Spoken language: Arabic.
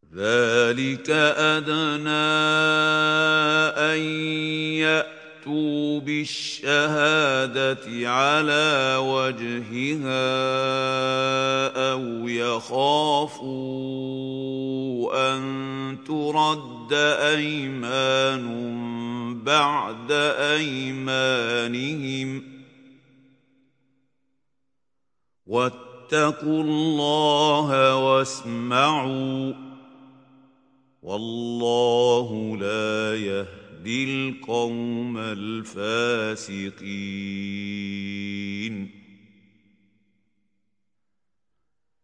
ذلك أدنى أن يأتوا بالشهادة على وجهها أو يخافوا أن ترد أيمان بعد أيمانهم واتقوا الله واسمعوا والله لا يهدي القوم الفاسقين